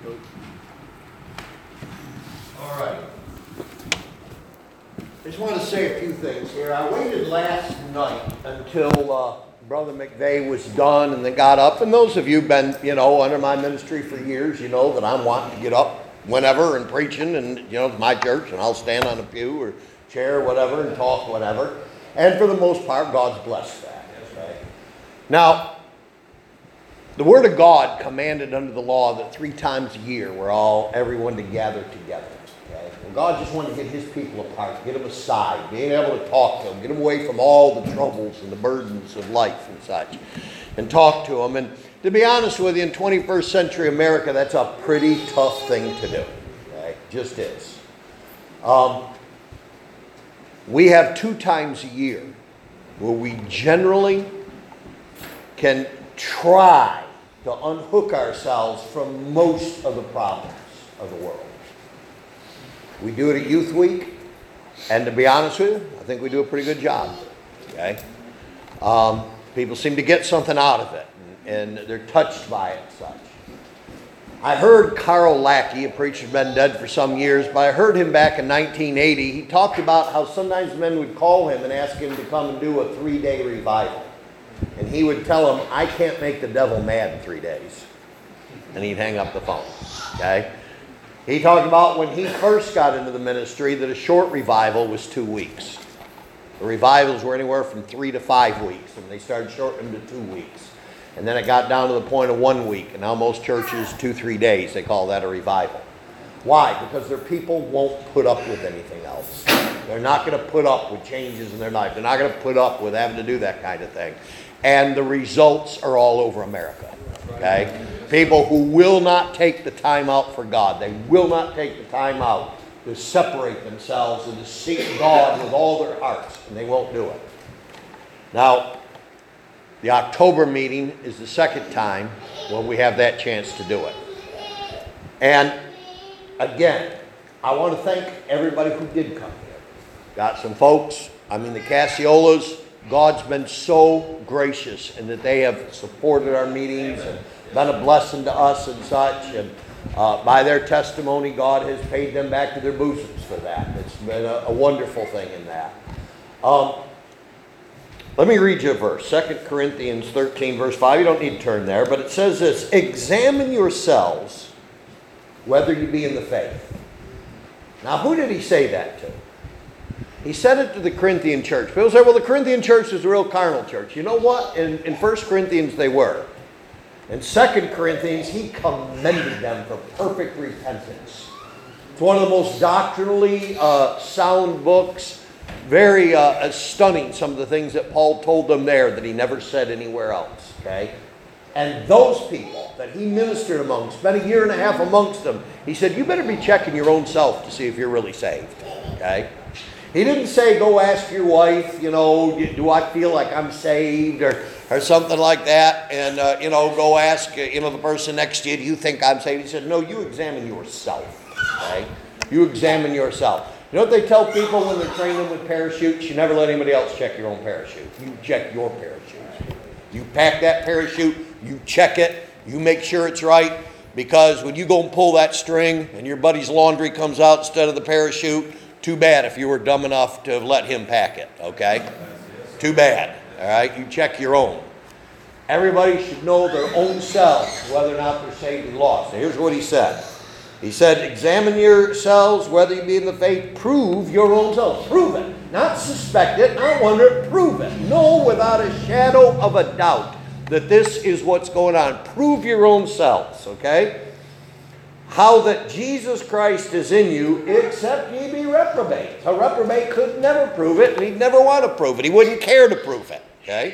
All right. I just want to say a few things here. I waited last night until Brother McVeigh was done and then got up. And those of you who've been, under my ministry for years, you know that I'm wanting to get up whenever and preaching, and, it's my church, and I'll stand on a pew or chair or whatever and talk whatever. And for the most part, God's blessed that. Okay? Now, the Word of God commanded under the law that 3 times a year everyone to gather together. Okay? Well, God just wanted to get His people apart, get them aside, being able to talk to them, get them away from all the troubles and the burdens of life and such, and talk to them. And to be honest with you, in 21st century America, that's a pretty tough thing to do. Okay? Just is. We have 2 times a year where we generally can try to unhook ourselves from most of the problems of the world. We do it at Youth Week, and to be honest with you, I think we do a pretty good job. Okay? People seem to get something out of it, and they're touched by it and such. I heard Carl Lackey, a preacher who's been dead for some years, but I heard him back in 1980. He talked about how sometimes men would call him and ask him to come and do a 3-day revival. And he would tell them, I can't make the devil mad in 3 days. And he'd hang up the phone. Okay? He talked about when he first got into the ministry that a short revival was 2 weeks. The revivals were anywhere from 3 to 5 weeks, and they started shortening to 2 weeks. And then it got down to the point of 1 week, and now most churches 2-3 days, they call that a revival. Why? Because their people won't put up with anything else. They're not going to put up with changes in their life. They're not going to put up with having to do that kind of thing. And the results are all over America. Okay? People who will not take the time out for God. They will not take the time out to separate themselves and to seek God with all their hearts. And they won't do it. Now, the October meeting is the second time when we have that chance to do it. And again, I want to thank everybody who did come here. Got some folks, the Cassiolas, God's been so gracious in that they have supported our meetings and been a blessing to us and such. And by their testimony, God has paid them back to their bosoms for that. It's been a wonderful thing in that. Let me read you a verse, 2 Corinthians 13, verse 5. You don't need to turn there, but it says this, examine yourselves whether you be in the faith. Now, who did he say that to? He said it to the Corinthian church. People say, well, the Corinthian church is a real carnal church. You know what? In 1 Corinthians, they were. In 2 Corinthians, he commended them for perfect repentance. It's one of the most doctrinally sound books. Very stunning, some of the things that Paul told them there that he never said anywhere else. Okay? And those people that he ministered among, spent a year and a half amongst them, he said, you better be checking your own self to see if you're really saved. Okay? He didn't say, go ask your wife, do I feel like I'm saved or something like that. And, go ask, the person next to you, do you think I'm saved? He said, no, you examine yourself. Okay? You examine yourself. You know what they tell people when they're training with parachutes? You never let anybody else check your own parachute. You check your parachute. You pack that parachute, you check it, you make sure it's right. Because when you go and pull that string and your buddy's laundry comes out instead of the parachute, too bad if you were dumb enough to have let him pack it, okay? Too bad, all right? You check your own. Everybody should know their own selves, whether or not they're saved and lost. Now, here's what he said. He said, examine yourselves, whether you be in the faith, prove your own selves. Prove it. Not suspect it, not wonder it, prove it. Know without a shadow of a doubt that this is what's going on. Prove your own selves, okay? How that Jesus Christ is in you, except ye be reprobates. A reprobate could never prove it, and he'd never want to prove it. He wouldn't care to prove it, okay?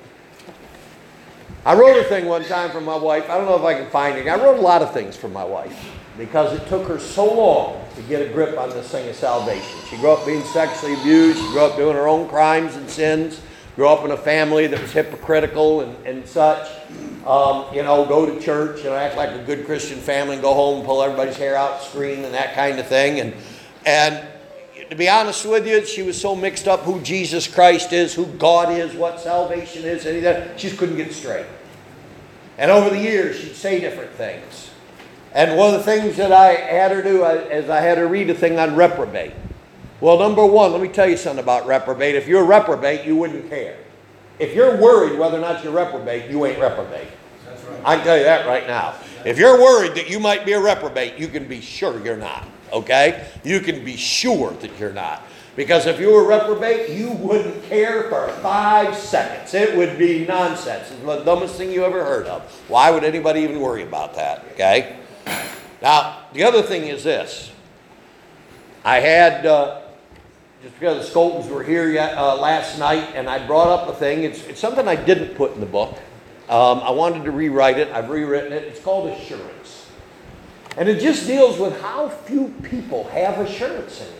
I wrote a thing one time for my wife. I don't know if I can find it. I wrote a lot of things for my wife because it took her so long to get a grip on this thing of salvation. She grew up being sexually abused. She grew up doing her own crimes and sins. Grew up in a family that was hypocritical and such. Go to church, act like a good Christian family and go home and pull everybody's hair out, scream and that kind of thing. And to be honest with you, she was so mixed up who Jesus Christ is, who God is, what salvation is, any of that. She just couldn't get straight. And over the years, she'd say different things. And one of the things that I had her do is I had her read a thing on reprobate. Well, number one, let me tell you something about reprobate. If you're a reprobate, you wouldn't care. If you're worried whether or not you're reprobate, you ain't reprobate. That's right. I can tell you that right now. If you're worried that you might be a reprobate, you can be sure you're not. Okay? You can be sure that you're not. Because if you were a reprobate, you wouldn't care for 5 seconds. It would be nonsense. It's the dumbest thing you ever heard of. Why would anybody even worry about that? Okay? Now, the other thing is this. I had, just because the Skoltons were here last night, and I brought up a thing. It's something I didn't put in the book. I wanted to rewrite it. I've rewritten it. It's called assurance. And it just deals with how few people have assurance anymore.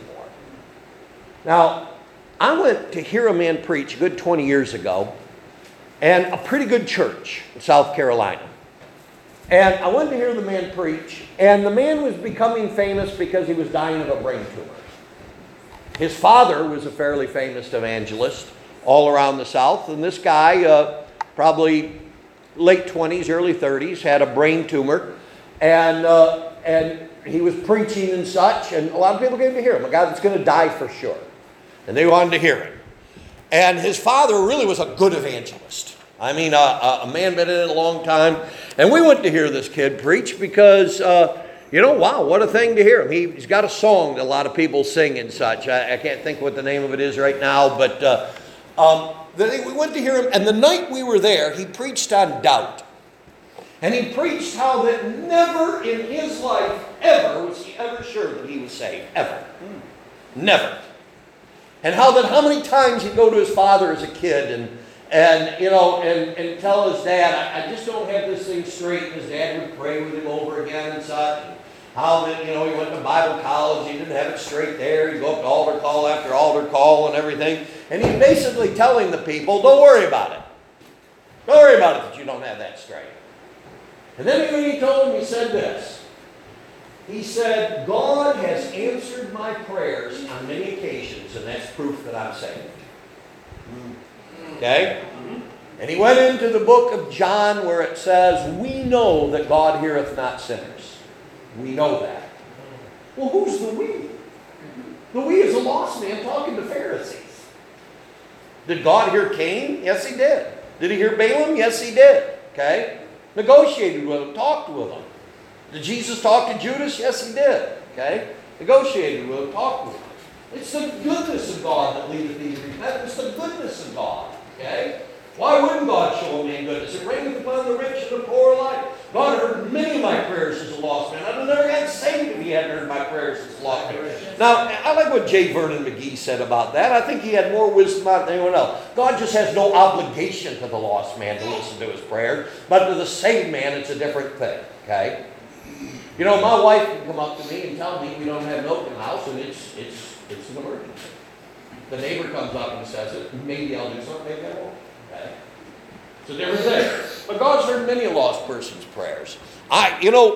Now, I went to hear a man preach a good 20 years ago, and a pretty good church in South Carolina. And I went to hear the man preach, and the man was becoming famous because he was dying of a brain tumor. His father was a fairly famous evangelist all around the South, and this guy, probably late 20s, early 30s, had a brain tumor, and he was preaching and such, and a lot of people came to hear him, a guy that's going to die for sure. And they wanted to hear him. And his father really was a good evangelist. I mean, a man been in it a long time. And we went to hear this kid preach because, wow, what a thing to hear him. He's got a song that a lot of people sing and such. I can't think what the name of it is right now, but we went to hear him. And the night we were there, he preached on doubt. And he preached how that never in his life ever was he ever sure that he was saved. Ever. Never. And how many times he'd go to his father as a kid and tell his dad, I just don't have this thing straight. And his dad would pray with him over again and such. And how that, he went to Bible college, he didn't have it straight there. He'd go up to altar call after altar call and everything. And he's basically telling the people, don't worry about it. Don't worry about it that you don't have that straight. And then when he told him, he said this. He said, God has answered my prayers on many occasions, and that's proof that I'm saved. Okay? And he went into the book of John where it says, we know that God heareth not sinners. We know that. Well, who's the we? The we is a lost man talking to Pharisees. Did God hear Cain? Yes, he did. Did he hear Balaam? Yes, he did. Okay? Negotiated with him, talked with him. Did Jesus talk to Judas? Yes, he did. Okay? Negotiated with him, talked with him. It's the goodness of God that leadeth thee to repentance. It's the goodness of God. Okay? Why wouldn't God show a man goodness? It reigneth upon the rich and the poor alike. God heard many of my prayers as a lost man. I'd have never got saved if he hadn't heard my prayers as a lost man. Now, I like what J. Vernon McGee said about that. I think he had more wisdom out than anyone else. God just has no obligation to the lost man to listen to his prayers, but to the saved man, it's a different thing. Okay? My wife can come up to me and tell me we don't have milk in the house, and it's an emergency. The neighbor comes up and says it. Maybe I'll do something, maybe I won't. Okay? It's a different thing. But God's heard many a lost person's prayers. I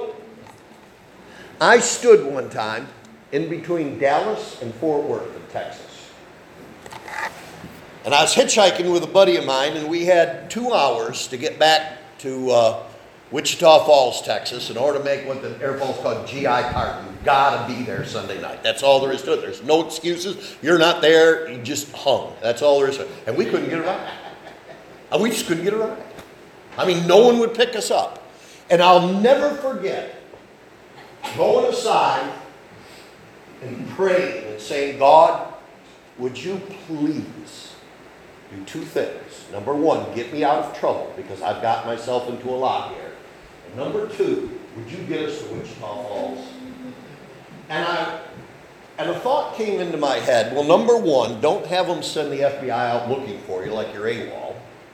stood one time in between Dallas and Fort Worth in Texas. And I was hitchhiking with a buddy of mine, and we had 2 hours to get back to Wichita Falls, Texas, in order to make what the airport's called GI card. You've got to be there Sunday night. That's all there is to it. There's no excuses. You're not there. You just hung. That's all there is to it. And we couldn't get a ride. And we just couldn't get a ride. I mean, no one would pick us up. And I'll never forget going aside and praying and saying, God, would you please do 2 things. Number 1, get me out of trouble because I've got myself into a lot here. And number 2, would you get us to Wichita Falls? And a thought came into my head. Well, number 1, don't have them send the FBI out looking for you like you're AWOL.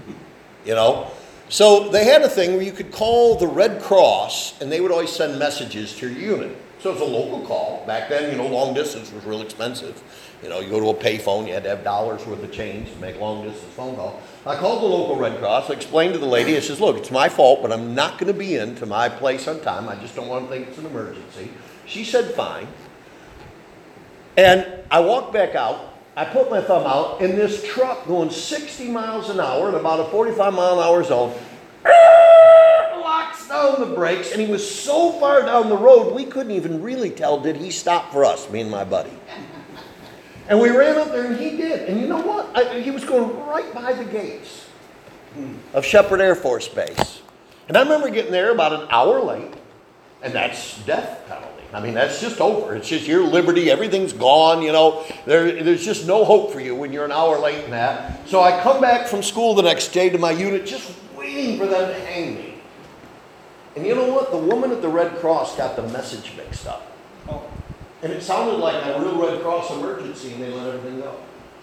So they had a thing where you could call the Red Cross and they would always send messages to your unit. So it was a local call. Back then, long distance was real expensive. You go to a payphone, you had to have dollars worth of change to make long distance phone call. I called the local Red Cross, I explained to the lady, I says, look, it's my fault, but I'm not going to be into my place on time. I just don't want to think it's an emergency. She said, fine. And I walked back out. I put my thumb out, and this truck going 60 miles an hour in about a 45 mile an hour zone, lock, down the brakes, and he was so far down the road, we couldn't even really tell, did he stop for us, me and my buddy. And we ran up there, and he did. And you know what? He was going right by the gates of Shepherd Air Force Base. And I remember getting there about an hour late, and that's death penalty. I mean, that's just over. It's just your liberty. Everything's gone, you know. There's just no hope for you when you're an hour late in that. So I come back from school the next day to my unit just waiting for them to hang me. And you know what? The woman at the Red Cross got the message mixed up. And it sounded like a real Red Cross emergency, and they let everything go.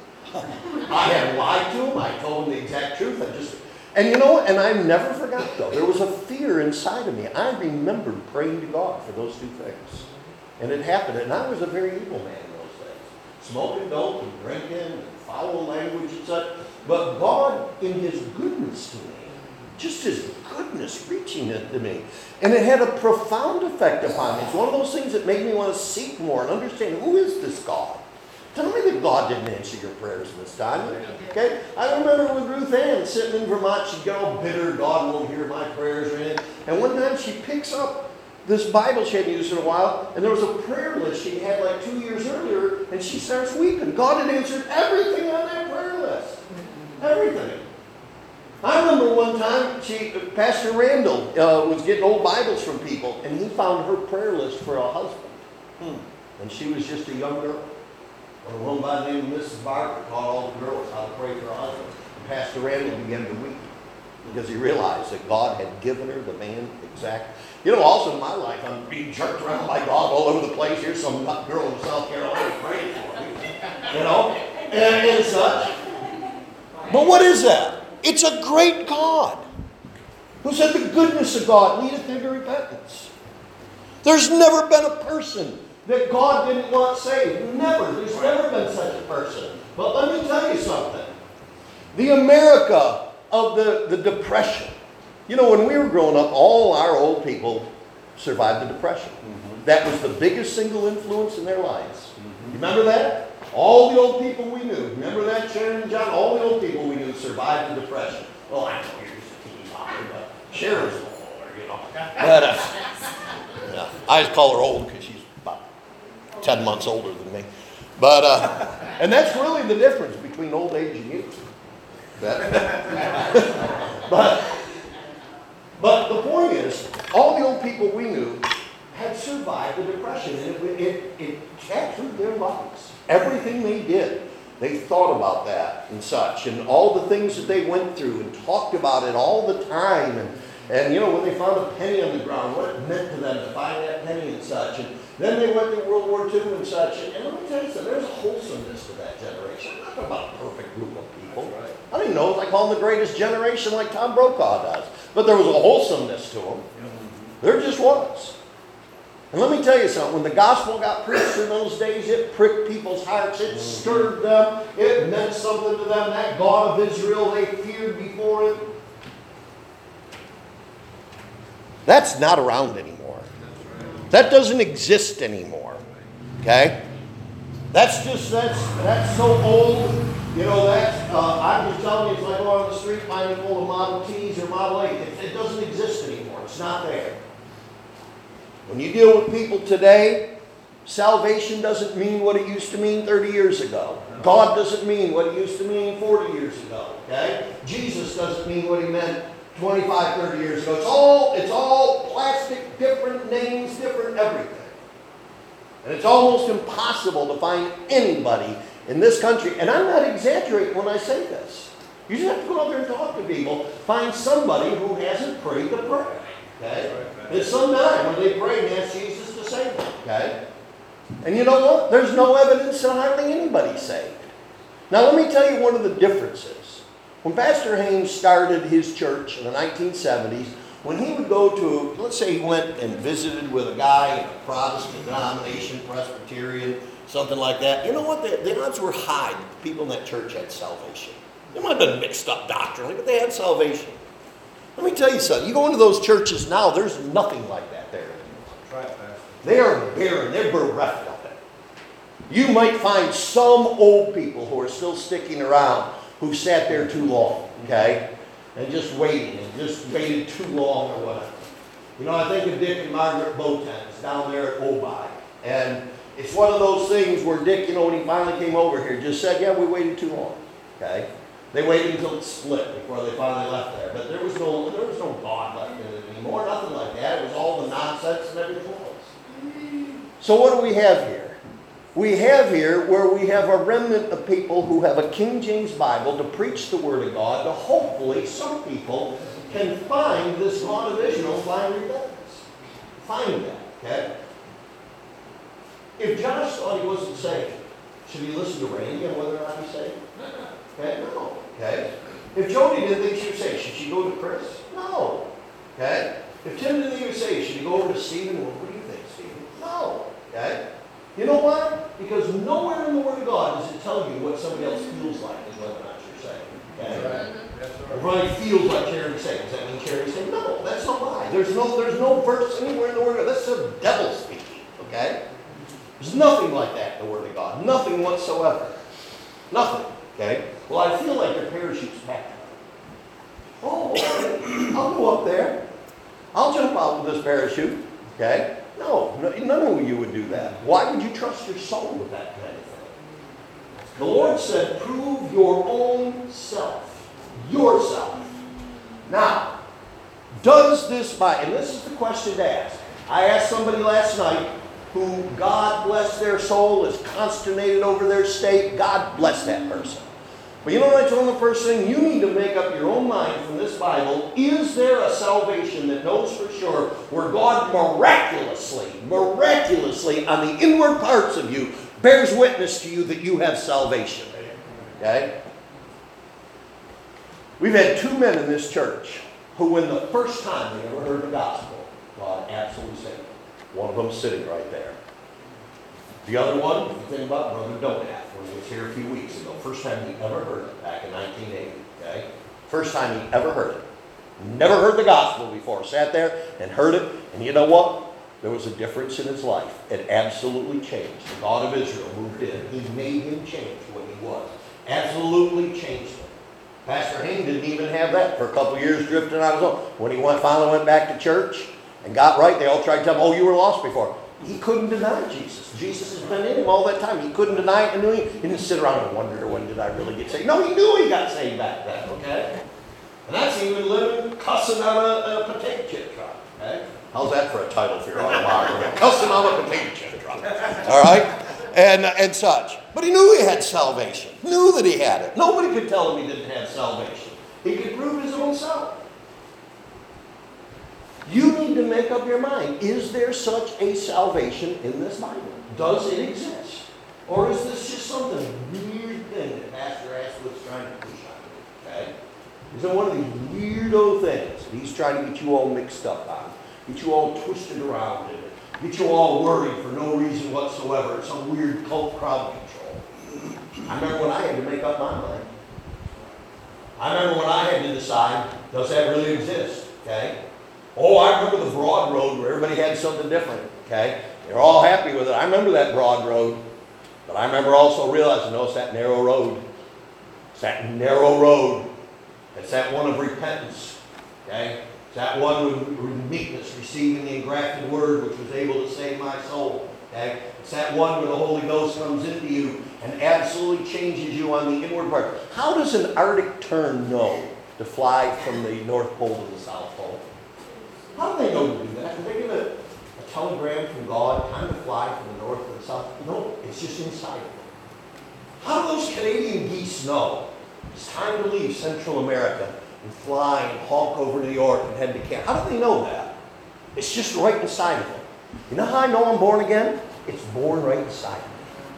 I had lied to them. I told them the exact truth. And you know what? And I never forgot, though. There was a fear inside of me. I remembered praying to God for those two things. And it happened. And I was a very evil man in those days. Smoking dope and drinking and foul language and such. But God, in His goodness to me, just His goodness reaching it to me. And it had a profound effect upon me. It's one of those things that made me want to seek more and understand, who is this God? Tell me that God didn't answer your prayers this time. Okay? I remember with Ruth Ann sitting in Vermont, she'd get all bitter, God won't hear my prayers or anything. And one time she picks up this Bible she hadn't used in a while, and there was a prayer list she had like 2 years earlier, and she starts weeping. God had answered everything on that prayer list. Everything. I remember one time, Pastor Randall was getting old Bibles from people, and he found her prayer list for a husband. And she was just a young girl. A woman by the name of Mrs. Barker taught all the girls how to pray for a husband. And Pastor Randall began to weep because he realized that God had given her the man exact. You know, also in my life, I'm being jerked around by God all over the place. Here's some girl in South Carolina praying for me. You know, and such. But what is that? It's a great God who said the goodness of God leadeth thee to repentance. There's never been a person that God didn't want saved. Never. There's never been such a person. But let me tell you something. The America of the Depression. You know, when we were growing up, all our old people survived the Depression. That was the biggest single influence in their lives. You remember that? All the old people we knew. Remember that, Sharon and John? All the old people we knew survived the Depression. Well, I know you're just a teeny bopper, but Sharon's a little older, you know. But, yeah, I just call her old because she's about 10 months older than me. But, and that's really the difference between old age and youth. But the point is, all the old people we knew had survived the Depression, and it captured their lives. Everything they did, they thought about that and such, and all the things that they went through and talked about it all the time. And you know, when they found a penny on the ground, what it meant to them to find that penny and such. And then they went to World War II and such. And let me tell you something, there's a wholesomeness to that generation. I'm not talking about a perfect group of people. Right. I don't even know if I call them the greatest generation like Tom Brokaw does. But there was a wholesomeness to them. There just was. And let me tell you something, when the gospel got preached in those days, it pricked people's hearts, it stirred them, it meant something to them. That God of Israel, they feared before Him. That's not around anymore. That doesn't exist anymore. Okay? That's so old. You know, I'm just telling you, it's like going on the street finding full of Model Ts or Model 8. It doesn't exist anymore. It's not there. When you deal with people today, salvation doesn't mean what it used to mean 30 years ago. God doesn't mean what it used to mean 40 years ago. Okay? Jesus doesn't mean what He meant 25, 30 years ago. It's all plastic, different names, different everything. And it's almost impossible to find anybody in this country, and I'm not exaggerating when I say this. You just have to go out there and talk to people. Find somebody who hasn't prayed the prayer. Okay? There's some time when they pray and ask Jesus to save them. Okay? And you know what? There's no evidence that hardly anybody's saved. Now let me tell you one of the differences. When Pastor Haynes started his church in the 1970s, when he would go to, let's say he went and visited with a guy in a Protestant denomination, Presbyterian, something like that, you know what? The odds were high that the people in that church had salvation. They might have been mixed up doctrinally, but they had salvation. Let me tell you something. You go into those churches now, there's nothing like that there anymore. They are barren. They're bereft of it. You might find some old people who are still sticking around who sat there too long, okay? And just waiting, and just waited too long or whatever. You know, I think of Dick and Margaret Botens down there at Obi. And it's one of those things where Dick, you know, when he finally came over here, just said, yeah, we waited too long. Okay? They waited until it split before they finally left there. But there was no God left in it anymore, nothing like that. It was all the nonsense and everything else. So what do we have here? We have here where we have a remnant of people who have a King James Bible to preach the Word of God, to hopefully some people can find this God of Israel, find repentance. Find that, okay? If Josh thought he wasn't saved, should he listen to Randy on whether or not he's saved? Okay, no. Okay? If Jody didn't think she was saved, should she go to Chris? No. Okay? If Tim didn't think he was saved, should he go over to Stephen? Well, what do you think, Stephen? No. Okay? You know why? Because nowhere in the Word of God does it tell you what somebody else feels like is whether or not you're saved. Okay? Right. If Ronnie feels like Charity's saved, does that mean Charity's saved? No, that's not why. There's no verse anywhere in the Word of God. That's the devil speaking. Okay? There's nothing like that in the Word of God. Nothing whatsoever. Nothing. Okay? Well, I feel like their parachute's packed. Oh, okay. I'll go up there. I'll jump out with this parachute. Okay? No, none of you would do that. Why would you trust your soul with that kind of thing? The Lord said, prove your own self. Yourself. Now, does this Bible, and this is the question to ask. I asked somebody last night who, God bless their soul, is consternated over their state. God bless that person. But you know what I told them the first thing? You need to make up your own mind from this Bible. Is there a salvation that knows for sure where God miraculously, on the inward parts of you, bears witness to you that you have salvation? Okay? We've had two men in this church who, when the first time they ever heard the gospel, God absolutely saved them. One of them sitting right there. The other one, if you think about Brother Donath, when he was here a few weeks ago, first time he ever heard it, back in 1980, okay? First time he ever heard it. Never heard the gospel before. Sat there and heard it, and you know what? There was a difference in his life. It absolutely changed. The God of Israel moved in. He made him change what he was. Absolutely changed him. Pastor Hain didn't even have that for a couple of years, drifting on his own. When he finally went back to church and got right, they all tried to tell him, oh, you were lost before. He couldn't deny Jesus. Jesus has been in him all that time. He couldn't deny it and knew he didn't sit around and wonder, when did I really get saved? No, he knew he got saved back then, okay? And that's even living, cussing on a potato chip truck, okay? How's that for a title for your autobiography? Cussing on a potato chip truck, all right? And such. But he knew he had salvation. Knew that he had it. Nobody could tell him he didn't have salvation. He could prove his own self. You need to make up your mind. Is there such a salvation in this Bible? Does it exist? Or is this just something weird thing that Pastor Asquith's trying to push on you? Okay? Is it one of these weirdo things that he's trying to get you all mixed up on? Get you all twisted around in it? Get you all worried for no reason whatsoever? It's some weird cult crowd control. I remember when I had to make up my mind. I remember when I had to decide, does that really exist? Okay? Oh, I remember the broad road where everybody had something different, okay? They're all happy with it. I remember that broad road. But I remember also realizing, no, it's that narrow road. It's that narrow road. It's that one of repentance, okay? It's that one with meekness, receiving the engrafted word, which was able to save my soul, okay? It's that one where the Holy Ghost comes into you and absolutely changes you on the inward part. How does an Arctic tern know to fly from the North Pole to the South Pole? How do they know to do that? Do they get a telegram from God, time to fly from the north to the south? No, it's just inside of them. How do those Canadian geese know it's time to leave Central America and fly and honk over New York and head to Canada? How do they know that? It's just right inside of them. You know how I know I'm born again? It's born right inside of me.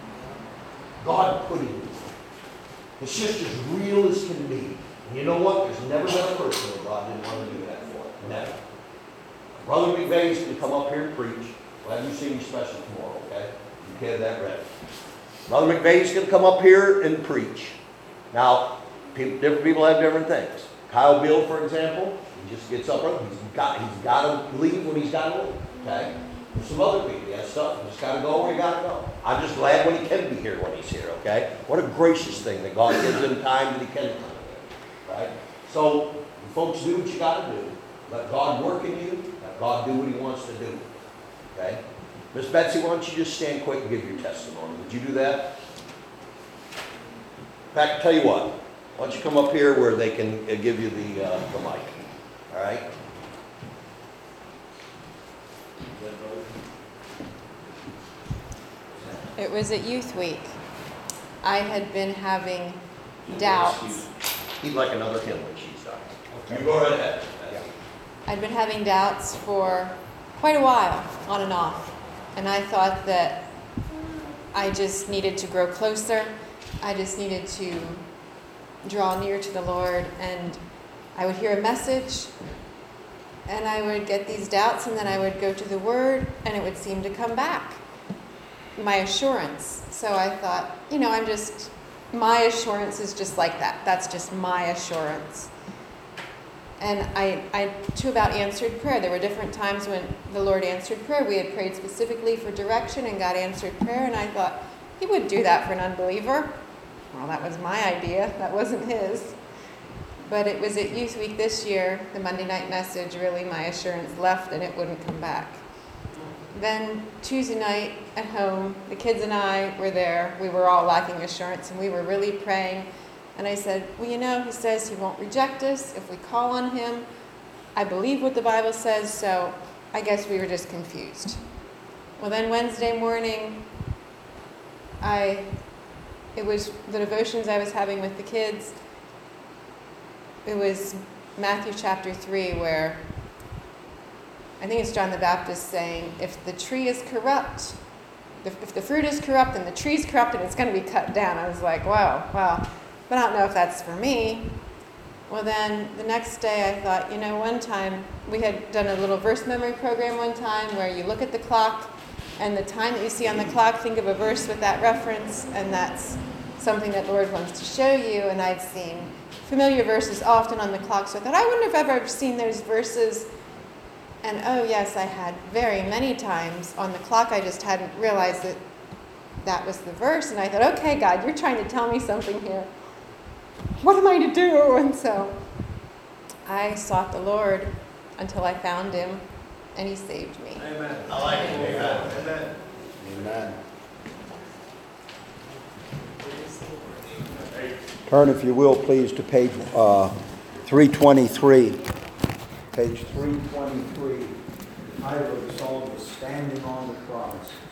God put it in me. It's just as real as can be. And you know what? There's never been a person that God didn't want to do that for. Never. Brother McVeigh's going to come up here and preach. Glad you see me special tomorrow, okay? You can have that ready. Brother McVeigh's going to come up here and preach. Now, different people have different things. Kyle Bill, for example, he just gets up early. He's got to leave when he's got to leave, okay? There's some other people, he has stuff. You just got to go where you got to go. I'm just glad when he can be here when he's here, okay? What a gracious thing that God gives him time that he can come here, right? So, folks, do what you got to do. Let God work in you. Let God do what he wants to do. Okay? Miss Betsy, why don't you just stand quick and give your testimony? Would you do that? In fact, tell you what. Why don't you come up here where they can give you the mic. All right? It was at Youth Week. I had been having doubts. He'd like another hymn when she's done. Okay. You go right ahead. I'd been having doubts for quite a while, on and off. And I thought that I just needed to grow closer. I just needed to draw near to the Lord. And I would hear a message, and I would get these doubts, and then I would go to the Word, and it would seem to come back. My assurance. So I thought, my assurance is just like that. That's just my assurance. And I too about answered prayer. There were different times when the Lord answered prayer. We had prayed specifically for direction, and God answered prayer, and I thought, he would do that for an unbeliever. Well, that was my idea. That wasn't his. But it was at Youth Week this year, the Monday night message, really my assurance left, and it wouldn't come back. Then Tuesday night at home, the kids and I were there. We were all lacking assurance, and we were really praying. And I said, well, he says he won't reject us if we call on him. I believe what the Bible says, so I guess we were just confused. Well, then Wednesday morning, it was the devotions I was having with the kids. It was Matthew chapter 3, where I think it's John the Baptist saying, if the tree is corrupt, if the fruit is corrupt and the tree's corrupt and it's going to be cut down. I was like, wow. But I don't know if that's for me. Well, then the next day I thought, one time we had done a little verse memory program one time where you look at the clock and the time that you see on the clock, think of a verse with that reference, and that's something that the Lord wants to show you. And I'd seen familiar verses often on the clock, so I thought, I wonder if I've ever seen those verses. And oh yes, I had very many times on the clock. I just hadn't realized that was the verse. And I thought, okay, God, you're trying to tell me something here. What am I to do? And so I sought the Lord until I found him, and he saved me. Amen. I like it. Amen. Amen. Amen. Turn, if you will, please, to page 323. Page 323. The title of the song is Standing on the Cross.